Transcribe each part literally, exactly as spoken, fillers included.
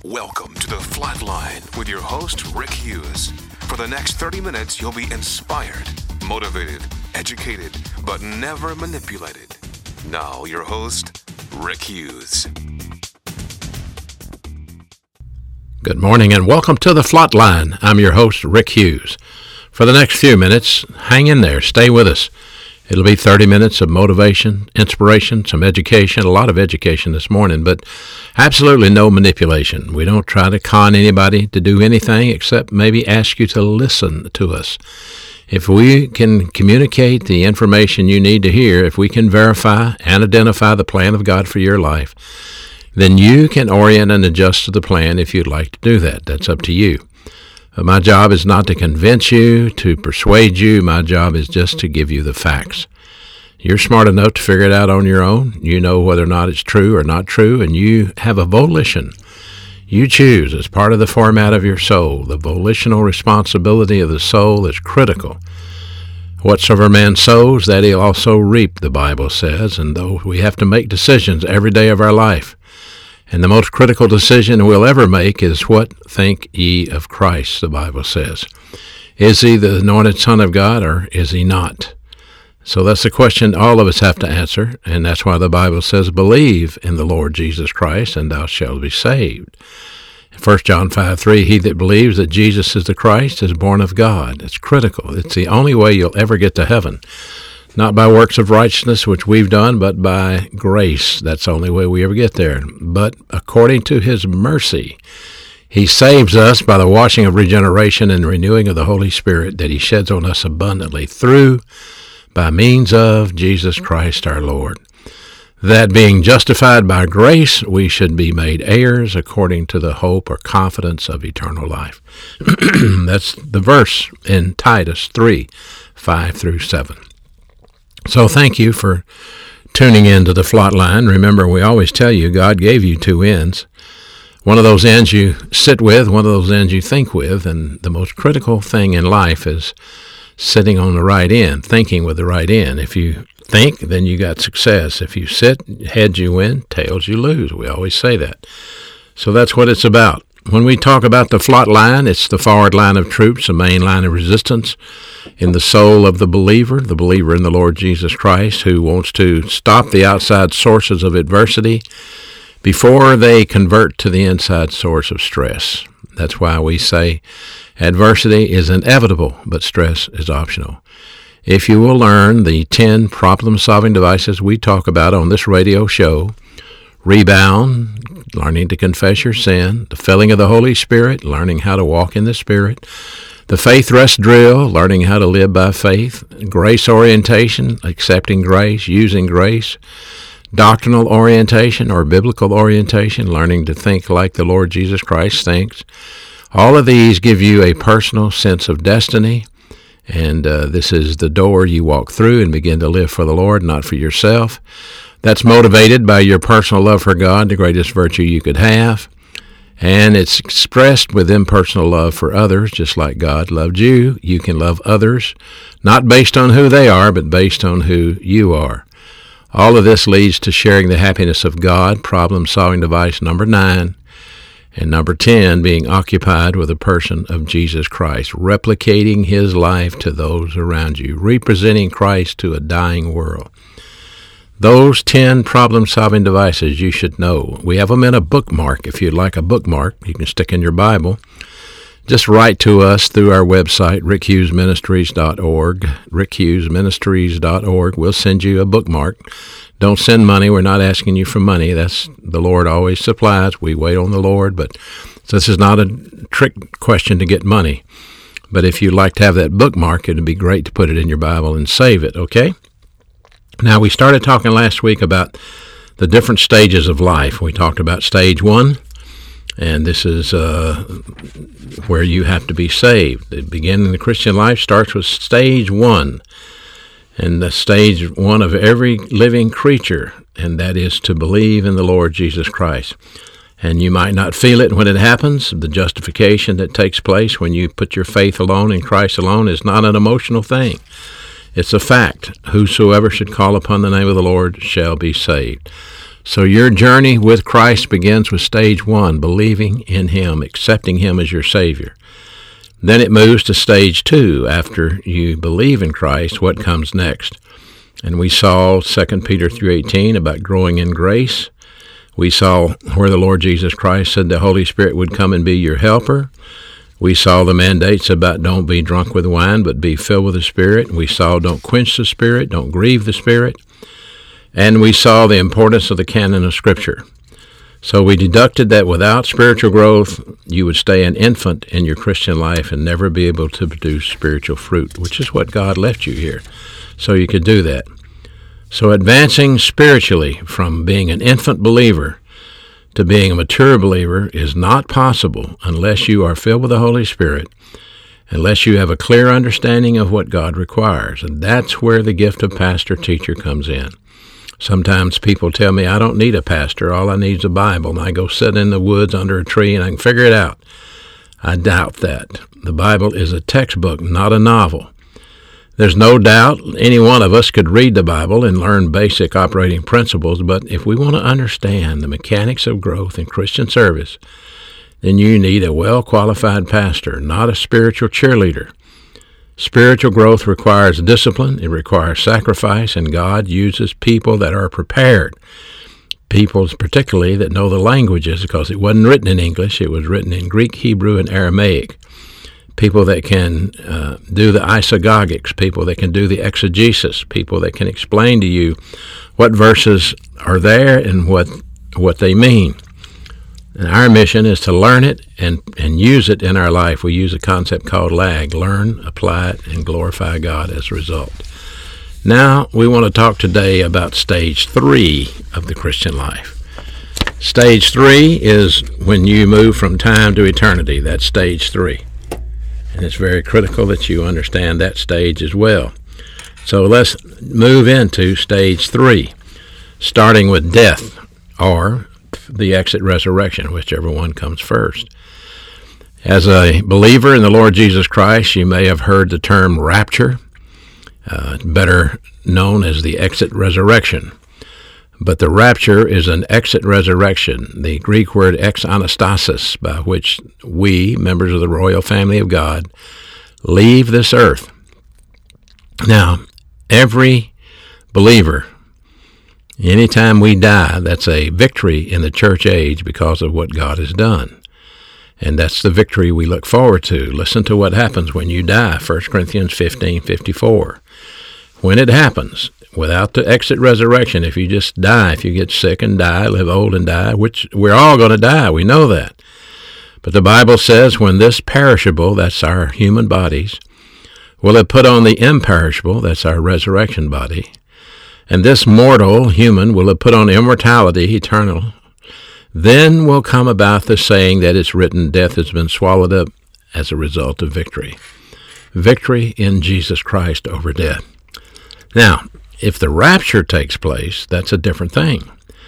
Welcome to The Flatline with your host, Rick Hughes. For the next thirty minutes, you'll be inspired, motivated, educated, but never manipulated. Now, your host, Rick Hughes. Good morning and welcome to The Flatline. I'm your host, Rick Hughes. For the next few minutes, hang in there, stay with us. It'll be thirty minutes of motivation, inspiration, some education, a lot of education this morning, but absolutely no manipulation. We don't try to con anybody to do anything except maybe ask you to listen to us. If we can communicate the information you need to hear, if we can verify and identify the plan of God for your life, then you can orient and adjust to the plan if you'd like to do that. That's up to you. My job is not to convince you, to persuade you. My job is just to give you the facts. You're smart enough to figure it out on your own. You know whether or not it's true or not true, and you have a volition. You choose as part of the format of your soul. The volitional responsibility of the soul is critical. Whatsoever man sows, that he'll also reap, the Bible says, and though we have to make decisions every day of our life. And the most critical decision we'll ever make is, what think ye of Christ, the Bible says. Is he the anointed Son of God, or is he not? So that's the question all of us have to answer, and that's why the Bible says, believe in the Lord Jesus Christ, and thou shalt be saved. First John five three, he that believes that Jesus is the Christ is born of God. It's critical. It's the only way you'll ever get to heaven. Not by works of righteousness, which we've done, but by grace. That's the only way we ever get there. But according to his mercy, he saves us by the washing of regeneration and renewing of the Holy Spirit that he sheds on us abundantly through, by means of Jesus Christ our Lord. That being justified by grace, we should be made heirs according to the hope or confidence of eternal life. That's the verse in Titus three, five through seven. So thank you for tuning in to the Flatline. Remember, we always tell you God gave you two ends. One of those ends you sit with, one of those ends you think with, and the most critical thing in life is sitting on the right end, thinking with the right end. If you think, then you got success. If you sit, heads you win, tails you lose. We always say that. So that's what it's about. When we talk about the Flatline, it's the forward line of troops, the main line of resistance in the soul of the believer, the believer in the Lord Jesus Christ, who wants to stop the outside sources of adversity before they convert to the inside source of stress. That's why we say adversity is inevitable, but stress is optional. If you will learn the ten problem-solving devices we talk about on this radio show, rebound, learning to confess your sin, the filling of the Holy Spirit, learning how to walk in the Spirit, the faith rest drill, learning how to live by faith, grace orientation, accepting grace, using grace, doctrinal orientation or biblical orientation, learning to think like the Lord Jesus Christ thinks. All of these give you a personal sense of destiny, and uh, this is the door you walk through and begin to live for the Lord, not for yourself. That's motivated by your personal love for God, the greatest virtue you could have. And it's expressed with impersonal love for others, just like God loved you. You can love others, not based on who they are, but based on who you are. All of this leads to sharing the happiness of God, problem-solving device number nine. And number ten, being occupied with a person of Jesus Christ, replicating his life to those around you, representing Christ to a dying world. Those ten problem-solving devices you should know. We have them in a bookmark. If you'd like a bookmark, you can stick in your Bible. Just write to us through our website, rick hughes ministries dot org, rick hughes ministries dot org. We'll send you a bookmark. Don't send money. We're not asking you for money. That's the Lord always supplies. We wait on the Lord, but so this is not a trick question to get money. But if you'd like to have that bookmark, it'd be great to put it in your Bible and save it, okay? Now, we started talking last week about the different stages of life. We talked about stage one, and this is uh, where you have to be saved. The beginning of the Christian life starts with stage one, and the stage one of every living creature, and that is to believe in the Lord Jesus Christ. And you might not feel it when it happens. The justification that takes place when you put your faith alone in Christ alone is not an emotional thing. It's a fact. Whosoever should call upon the name of the Lord shall be saved. So your journey with Christ begins with stage one, believing in Him, accepting Him as your Savior. Then it moves to stage two. After you believe in Christ, what comes next? And we saw Second Peter three eighteen about growing in grace. We saw where the Lord Jesus Christ said the Holy Spirit would come and be your helper. We saw the mandates about don't be drunk with wine, but be filled with the Spirit. We saw don't quench the Spirit, don't grieve the Spirit. And we saw the importance of the canon of Scripture. So we deducted that without spiritual growth, you would stay an infant in your Christian life and never be able to produce spiritual fruit, which is what God left you here, so you could do that. So advancing spiritually from being an infant believer to being a mature believer is not possible unless you are filled with the Holy Spirit, unless you have a clear understanding of what God requires. And that's where the gift of pastor-teacher comes in. Sometimes people tell me, I don't need a pastor, all I need is a Bible, and I go sit in the woods under a tree and I can figure it out. I doubt that. The Bible is a textbook, not a novel. There's no doubt any one of us could read the Bible and learn basic operating principles, but if we want to understand the mechanics of growth in Christian service, then you need a well-qualified pastor, not a spiritual cheerleader. Spiritual growth requires discipline, it requires sacrifice, and God uses people that are prepared. People particularly that know the languages, because it wasn't written in English, it was written in Greek, Hebrew, and Aramaic. People that can uh, do the isagogics, people that can do the exegesis, people that can explain to you what verses are there and what what they mean. And our mission is to learn it and, and use it in our life. We use a concept called LAG, learn, apply it, and glorify God as a result. Now we want to talk today about stage three of the Christian life. Stage three is when you move from time to eternity. That's stage three. And it's very critical that you understand that stage as well. So let's move into stage three, starting with death or the exit resurrection, whichever one comes first. As a believer in the Lord Jesus Christ, you may have heard the term rapture, uh, better known as the exit resurrection. But the rapture is an exit resurrection, the Greek word ex anastasis, by which we, members of the royal family of God, leave this earth. Now, every believer, anytime we die, that's a victory in the church age because of what God has done. And that's the victory we look forward to. Listen to what happens when you die, First Corinthians fifteen fifty-four. When it happens, without the exit resurrection, if you just die, if you get sick and die, live old and die, which we're all going to die, we know that. But the Bible says when this perishable, that's our human bodies, will have put on the imperishable, that's our resurrection body, and this mortal human will have put on immortality, eternal, then will come about the saying that it's written, death has been swallowed up as a result of victory. Victory in Jesus Christ over death. Now, if the rapture takes place, that's a different thing.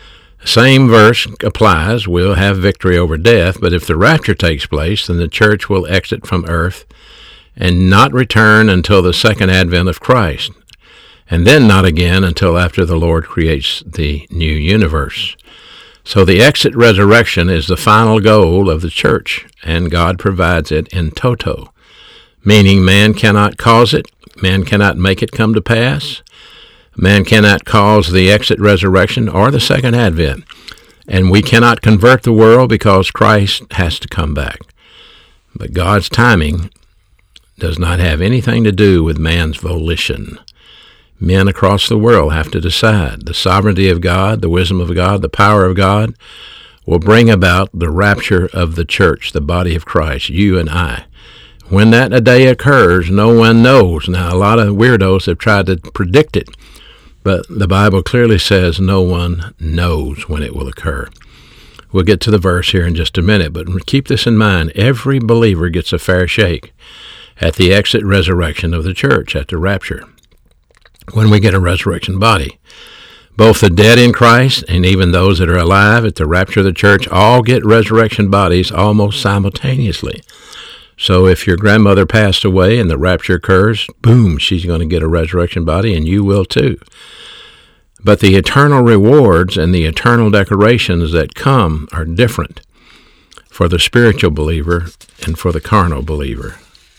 Same verse applies, we'll have victory over death, but if the rapture takes place, then the church will exit from earth and not return until the second advent of Christ, and then not again until after the Lord creates the new universe. So the exit resurrection is the final goal of the church, and God provides it in toto, meaning man cannot cause it, man cannot make it come to pass, man cannot cause the exit resurrection or the second advent, and we cannot convert the world because Christ has to come back. But God's timing does not have anything to do with man's volition. Men across the world have to decide. The sovereignty of God, the wisdom of God, the power of God will bring about the rapture of the church, the body of Christ, you and I. When that day occurs, no one knows. Now, a lot of weirdos have tried to predict it, but the Bible clearly says no one knows when it will occur. We'll get to the verse here in just a minute, but keep this in mind. Every believer gets a fair shake at the exit resurrection of the church, at the rapture, when we get a resurrection body. Both the dead in Christ and even those that are alive at the rapture of the church all get resurrection bodies almost simultaneously. So if your grandmother passed away and the rapture occurs, boom, she's going to get a resurrection body, and you will too. But the eternal rewards and the eternal decorations that come are different for the spiritual believer and for the carnal believer.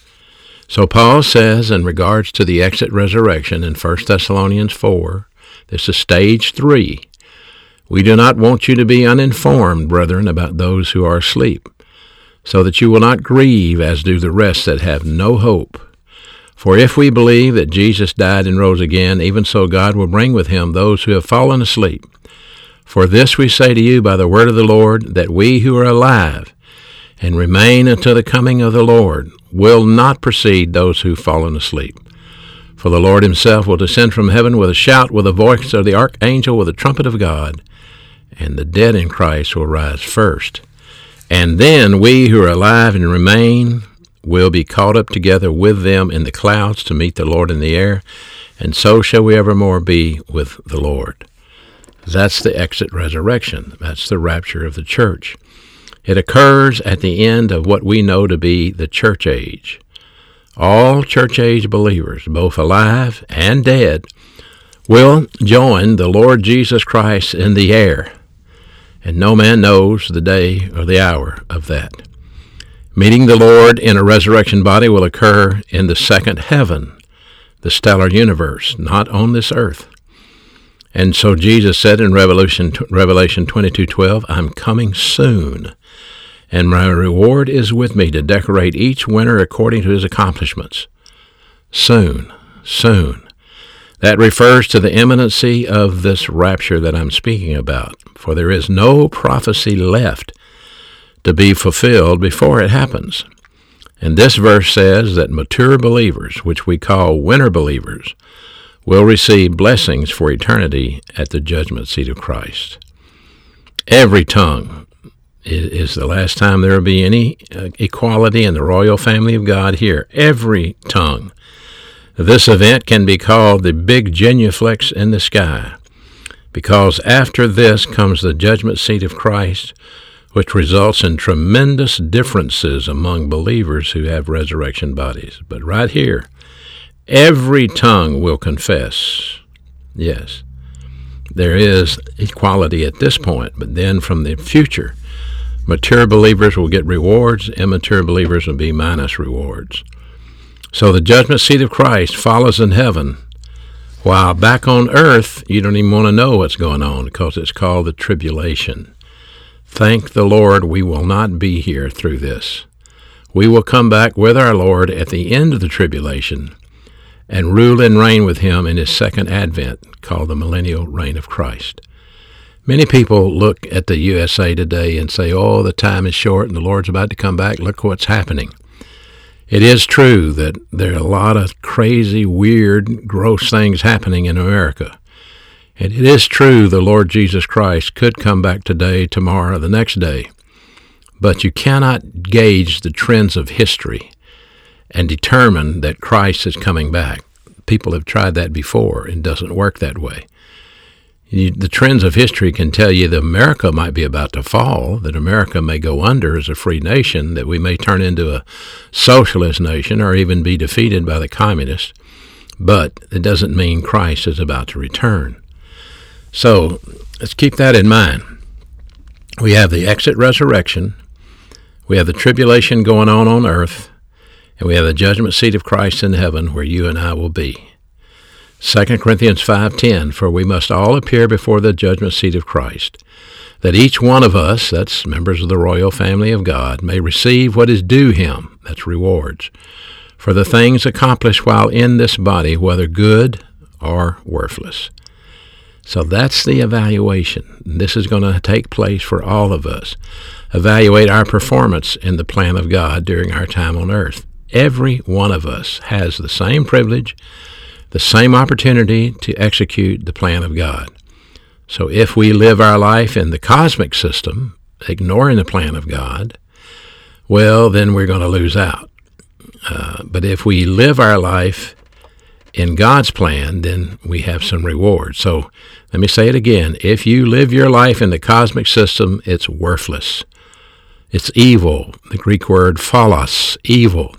So Paul says in regards to the exit resurrection in First Thessalonians four, this is stage three, we do not want you to be uninformed, brethren, about those who are asleep, so that you will not grieve as do the rest that have no hope. For if we believe that Jesus died and rose again, even so God will bring with him those who have fallen asleep. For this we say to you by the word of the Lord, that we who are alive and remain until the coming of the Lord will not precede those who have fallen asleep. For the Lord himself will descend from heaven with a shout, with the voice of the archangel, with the trumpet of God, and the dead in Christ will rise first. And then we who are alive and remain will be caught up together with them in the clouds to meet the Lord in the air, and so shall we evermore be with the Lord. That's the exit resurrection. That's the rapture of the church. It occurs at the end of what we know to be the church age. All church age believers, both alive and dead, will join the Lord Jesus Christ in the air, and no man knows the day or the hour of that. Meeting the Lord in a resurrection body will occur in the second heaven, the stellar universe, not on this earth. And so Jesus said in Revelation Revelation twenty-two twelve, I'm coming soon, and my reward is with me to decorate each winner according to his accomplishments. Soon, soon. That refers to the imminency of this rapture that I'm speaking about, for there is no prophecy left to be fulfilled before it happens. And this verse says that mature believers, which we call winter believers, will receive blessings for eternity at the judgment seat of Christ. Every tongue is the last time there will be any equality in the royal family of God here. Every tongue. This event can be called the big genuflex in the sky, because after this comes the judgment seat of Christ, which results in tremendous differences among believers who have resurrection bodies. But right here, every tongue will confess. Yes, there is equality at this point, but then from the future, mature believers will get rewards, immature believers will be minus rewards. So the judgment seat of Christ follows in heaven, while back on earth, you don't even want to know what's going on because it's called the tribulation. Thank the Lord we will not be here through this. We will come back with our Lord at the end of the tribulation and rule and reign with him in his second advent, called the millennial reign of Christ. Many people look at the U S A today and say, oh, the time is short and the Lord's about to come back. Look what's happening. It is true that there are a lot of crazy, weird, gross things happening in America. And it is true the Lord Jesus Christ could come back today, tomorrow, the next day. But you cannot gauge the trends of history and determine that Christ is coming back. People have tried that before. It doesn't work that way. You, the trends of history can tell you that America might be about to fall, that America may go under as a free nation, that we may turn into a socialist nation or even be defeated by the communists. But it doesn't mean Christ is about to return. So let's keep that in mind. We have the exit resurrection, we have the tribulation going on on earth, and we have the judgment seat of Christ in heaven where you and I will be. Second Corinthians five ten, for we must all appear before the judgment seat of Christ, that each one of us, that's members of the royal family of God, may receive what is due him, that's rewards, for the things accomplished while in this body, whether good or worthless. So that's the evaluation. This is going to take place for all of us. Evaluate our performance in the plan of God during our time on earth. Every one of us has the same privilege, the same opportunity to execute the plan of God. So if we live our life in the cosmic system, ignoring the plan of God, well, then we're going to lose out. Uh, but if we live our life in God's plan, then we have some rewards. So let me say it again. If you live your life in the cosmic system, it's worthless. It's evil. The Greek word phallos, evil.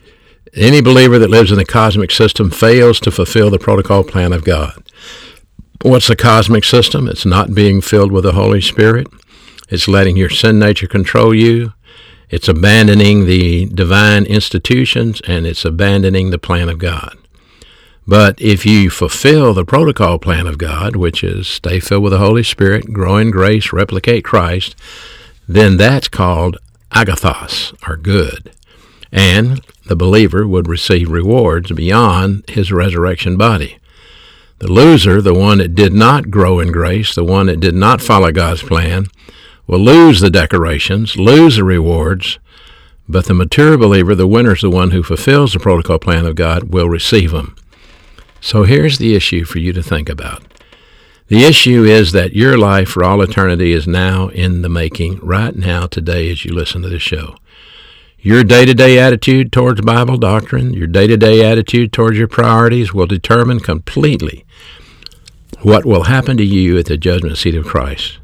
Any believer that lives in the cosmic system fails to fulfill the protocol plan of God. What's the cosmic system? It's not being filled with the Holy Spirit. It's letting your sin nature control you. It's abandoning the divine institutions, and it's abandoning the plan of God. But if you fulfill the protocol plan of God, which is stay filled with the Holy Spirit, grow in grace, replicate Christ, then that's called agathos, or good. And the believer would receive rewards beyond his resurrection body. The loser, the one that did not grow in grace, the one that did not follow God's plan, will lose the decorations, lose the rewards, but the mature believer, the winner, is the one who fulfills the protocol plan of God, will receive them. So here's the issue for you to think about. The issue is that your life for all eternity is now in the making, right now, today, as you listen to this show. Your day-to-day attitude towards Bible doctrine, your day-to-day attitude towards your priorities will determine completely what will happen to you at the judgment seat of Christ.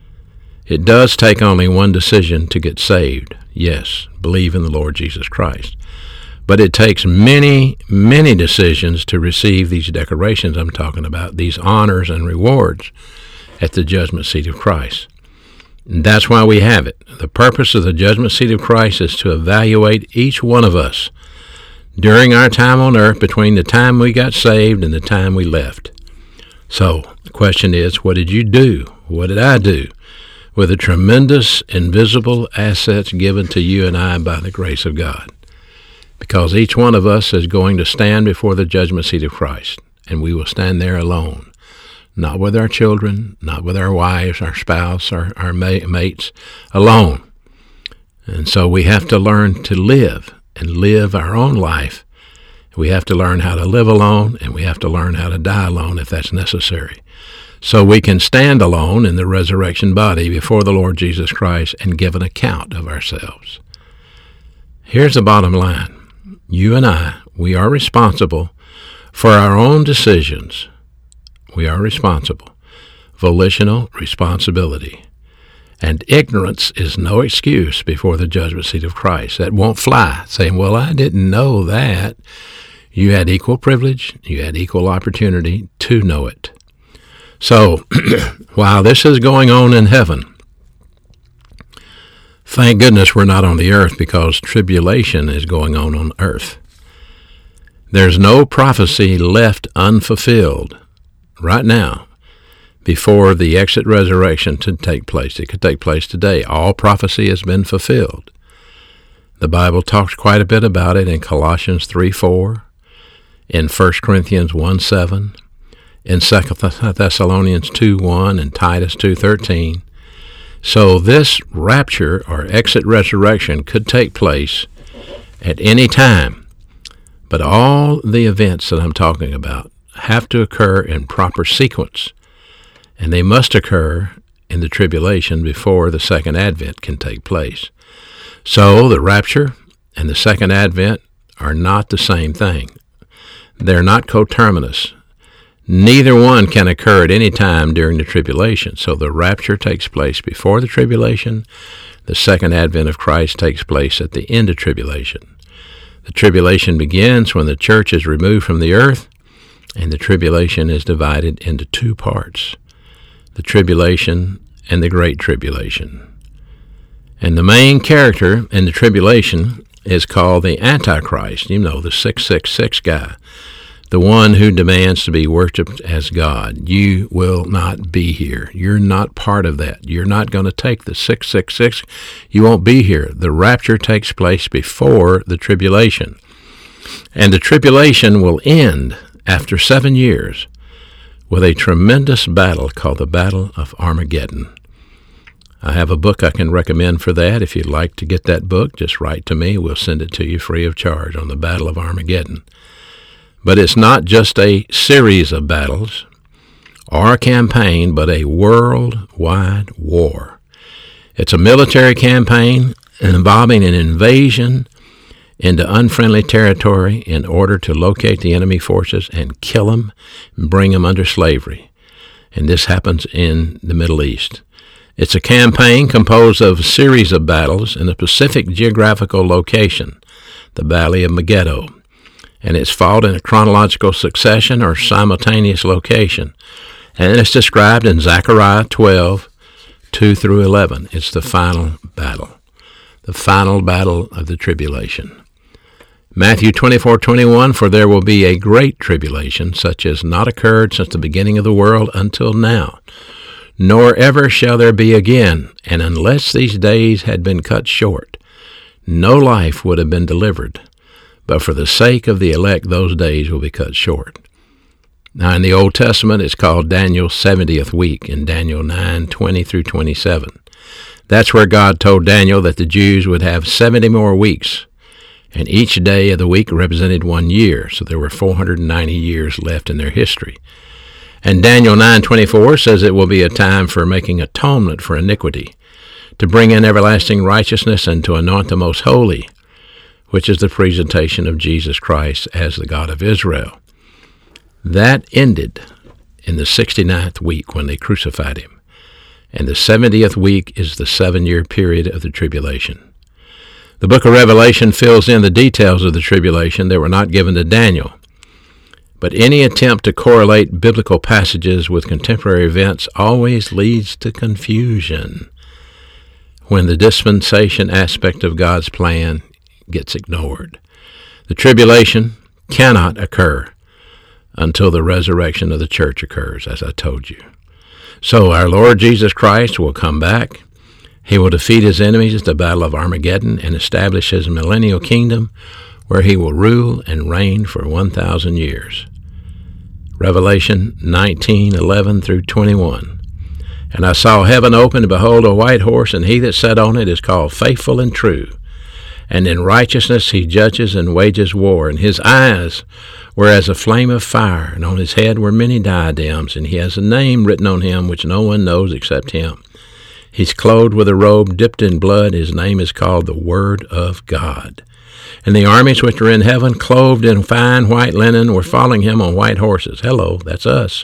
It does take only one decision to get saved. Yes, believe in the Lord Jesus Christ. But it takes many, many decisions to receive these decorations I'm talking about, these honors and rewards at the judgment seat of Christ. And that's why we have it. The purpose of the judgment seat of Christ is to evaluate each one of us during our time on earth, between the time we got saved and the time we left. So the question is, what did you do? What did I do with the tremendous invisible assets given to you and I by the grace of God? Because each one of us is going to stand before the judgment seat of Christ, and we will stand there alone. Not with our children, not with our wives, our spouse, our, our mates, alone. And so we have to learn to live and live our own life. We have to learn how to live alone, and we have to learn how to die alone if that's necessary. So we can stand alone in the resurrection body before the Lord Jesus Christ and give an account of ourselves. Here's the bottom line. You and I, we are responsible for our own decisions. We are responsible. Volitional responsibility. And ignorance is no excuse before the judgment seat of Christ. That won't fly, saying, well, I didn't know that. You had equal privilege. You had equal opportunity to know it. So, while this is going on in heaven, thank goodness we're not on the earth, because tribulation is going on on earth. There's no prophecy left unfulfilled right now before the exit resurrection to take place. It could take place today. All prophecy has been fulfilled. The Bible talks quite a bit about it in Colossians three four, in First Corinthians one seven, in Second Thessalonians two one, and Titus two thirteen. So this rapture or exit resurrection could take place at any time. But all the events that I'm talking about have to occur in proper sequence, and they must occur in the tribulation before the second advent can take place. So the rapture and the second advent are not the same thing. They're not coterminous. Neither one can occur at any time during the tribulation. So the rapture takes place before the tribulation. The second advent of Christ takes place at the end of tribulation. The tribulation begins when the church is removed from the earth, and the tribulation is divided into two parts, the tribulation and the great tribulation. And the main character in the tribulation is called the Antichrist, you know, the six six six guy, the one who demands to be worshipped as God. You will not be here. You're not part of that. You're not going to take the six six six. You won't be here. The rapture takes place before the tribulation. And the tribulation will end after seven years with a tremendous battle called the Battle of Armageddon. I have a book I can recommend for that. If you'd like to get that book, just write to me. We'll send it to you free of charge on the Battle of Armageddon. But it's not just a series of battles or a campaign, but a worldwide war. It's a military campaign involving an invasion into unfriendly territory in order to locate the enemy forces and kill them and bring them under slavery. And this happens in the Middle East. It's a campaign composed of a series of battles in a specific geographical location, the Valley of Megiddo. And it's fought in a chronological succession or simultaneous location. And it's described in Zechariah twelve, two through eleven. It's the final battle, the final battle of the tribulation. Matthew twenty-four, twenty-one, for there will be a great tribulation, such as not occurred since the beginning of the world until now, nor ever shall there be again. And unless these days had been cut short, no life would have been delivered. But for the sake of the elect, those days will be cut short. Now, in the Old Testament, it's called Daniel's seventieth week in Daniel nine, twenty through twenty-seven. That's where God told Daniel that the Jews would have seventy more weeks, and each day of the week represented one year, so there were four hundred ninety years left in their history. And Daniel nine twenty-four says it will be a time for making atonement for iniquity, to bring in everlasting righteousness, and to anoint the most holy, which is the presentation of Jesus Christ as the God of Israel. That ended in the sixty-ninth week when they crucified him, and the seventieth week is the seven-year period of the tribulation. The book of Revelation fills in the details of the tribulation that were not given to Daniel. But any attempt to correlate biblical passages with contemporary events always leads to confusion when the dispensation aspect of God's plan gets ignored. The tribulation cannot occur until the resurrection of the church occurs, as I told you. So our Lord Jesus Christ will come back. He will defeat his enemies at the Battle of Armageddon and establish his millennial kingdom, where he will rule and reign for one thousand years. Revelation nineteen, eleven through twenty-one. And I saw heaven open, and behold, a white horse, and he that sat on it is called Faithful and True. And in righteousness he judges and wages war. And his eyes were as a flame of fire, and on his head were many diadems, and he has a name written on him which no one knows except him. He's clothed with a robe dipped in blood. His name is called the Word of God. And the armies which were in heaven, clothed in fine white linen, were following him on white horses. Hello, that's us.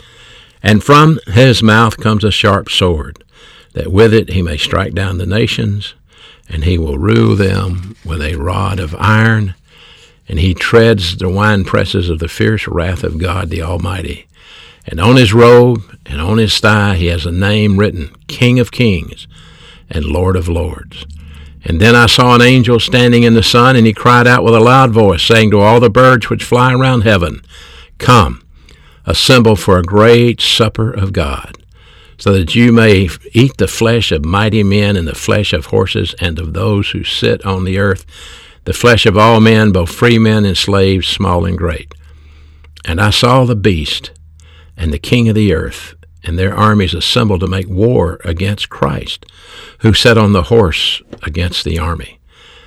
And from his mouth comes a sharp sword, that with it he may strike down the nations, and he will rule them with a rod of iron, and he treads the winepresses of the fierce wrath of God the Almighty. And on his robe and on his thigh he has a name written, King of Kings and Lord of Lords. And then I saw an angel standing in the sun, and he cried out with a loud voice, saying to all the birds which fly around heaven, Come, assemble for a great supper of God, so that you may eat the flesh of mighty men, and the flesh of horses, and of those who sit on the earth, the flesh of all men, both free men and slaves, small and great. And I saw the beast and the king of the earth, and their armies assembled to make war against Christ, who sat on the horse against the army.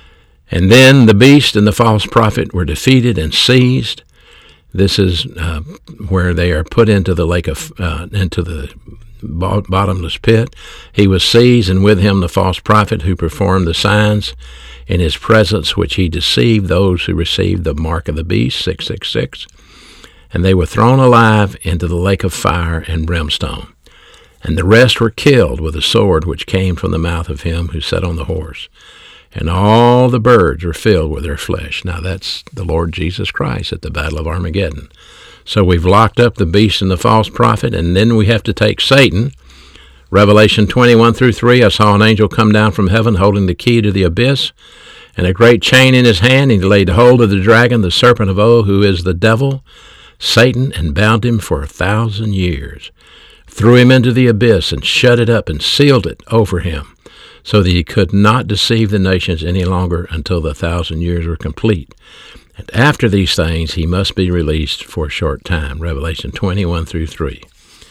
And then the beast and the false prophet were defeated and seized. This is uh, where they are put into the lake of uh, into the bottomless pit. He was seized, and with him the false prophet who performed the signs in his presence, which he deceived those who received the mark of the beast, six six six. And they were thrown alive into the lake of fire and brimstone. And the rest were killed with a sword which came from the mouth of him who sat on the horse. And all the birds were filled with their flesh. Now that's the Lord Jesus Christ at the Battle of Armageddon. So we've locked up the beast and the false prophet, and then we have to take Satan. Revelation twenty-one through three, I saw an angel come down from heaven holding the key to the abyss, and a great chain in his hand. He laid hold of the dragon, the serpent of old, who is the devil, Satan, and bound him for a thousand years, threw him into the abyss, and shut it up and sealed it over him, so that he could not deceive the nations any longer until the thousand years were complete. And after these things he must be released for a short time. Revelation twenty-one through three.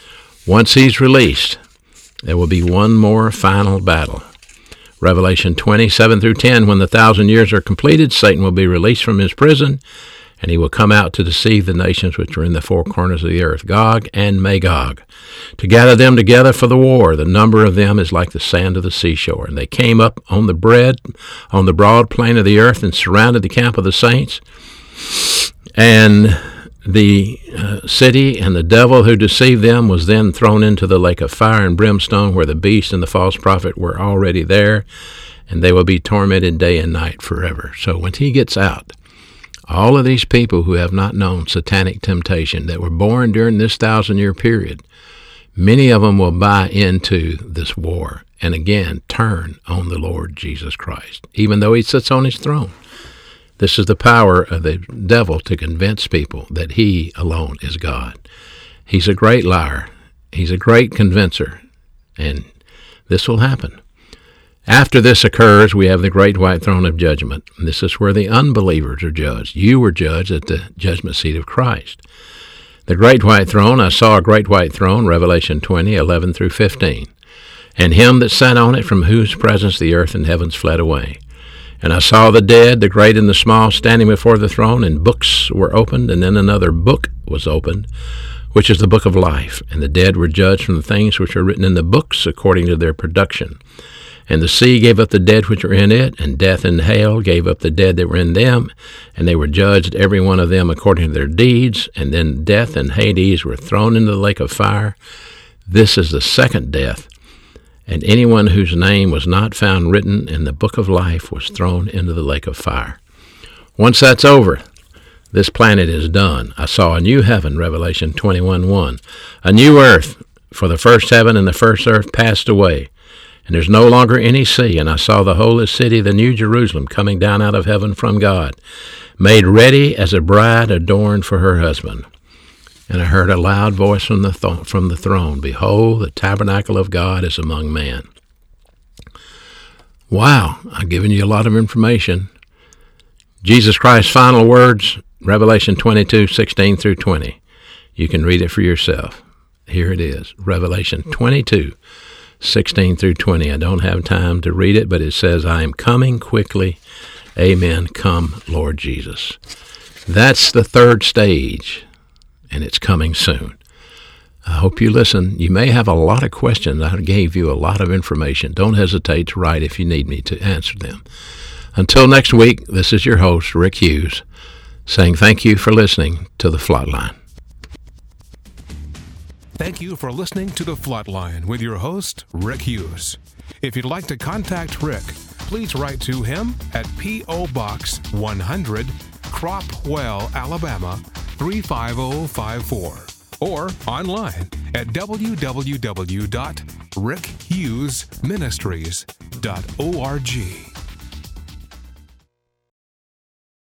Once he's released, there will be one more final battle. Revelation twenty-seven through ten, when the thousand years are completed, Satan will be released from his prison, and he will come out to deceive the nations which are in the four corners of the earth, Gog and Magog, to gather them together for the war. The number of them is like the sand of the seashore. And they came up on the bread, on the broad plain of the earth, and surrounded the camp of the saints. And the uh, city and the devil who deceived them was then thrown into the lake of fire and brimstone, where the beast and the false prophet were already there, and they will be tormented day and night forever. So when he gets out, All of these people who have not known satanic temptation, that were born during this thousand-year period, many of them will buy into this war and again turn on the Lord Jesus Christ, even though he sits on his throne. This is the power of the devil to convince people that he alone is God. He's a great liar. He's a great convincer, and this will happen. After this occurs, we have the great white throne of judgment. This is where the unbelievers are judged. You were judged at the judgment seat of Christ. The great white throne, I saw a great white throne, Revelation twenty, eleven through fifteen, and him that sat on it, from whose presence the earth and heavens fled away. And I saw the dead, the great and the small, standing before the throne, and books were opened, and then another book was opened, which is the book of life. And the dead were judged from the things which are written in the books according to their production. And the sea gave up the dead which were in it, and death and hell gave up the dead that were in them, and they were judged every one of them according to their deeds. And then death and Hades were thrown into the lake of fire. This is the second death. And anyone whose name was not found written in the book of life was thrown into the lake of fire. Once that's over, this planet is done. I saw a new heaven, Revelation twenty-one one, a new earth, for the first heaven and the first earth passed away, and there's no longer any sea. And I saw the holy city, the new Jerusalem, coming down out of heaven from God, made ready as a bride adorned for her husband. And I heard a loud voice from the th- from the throne, "Behold, the tabernacle of God is among man." Wow, I've given you a lot of information. Jesus Christ's final words, Revelation twenty-two, sixteen through twenty. You can read it for yourself. Here it is, Revelation twenty-two, sixteen through twenty. I don't have time to read it, but it says, "I am coming quickly. Amen. Come, Lord Jesus." That's the third stage, and it's coming soon. I hope you listen. You may have a lot of questions. I gave you a lot of information. Don't hesitate to write if you need me to answer them. Until next week, this is your host, Rick Hughes, saying thank you for listening to The Flatline. Thank you for listening to The Flatline with your host, Rick Hughes. If you'd like to contact Rick, please write to him at P O. Box one hundred, Cropwell, Alabama, three five zero five four, or online at w w w dot rick hughes ministries dot org.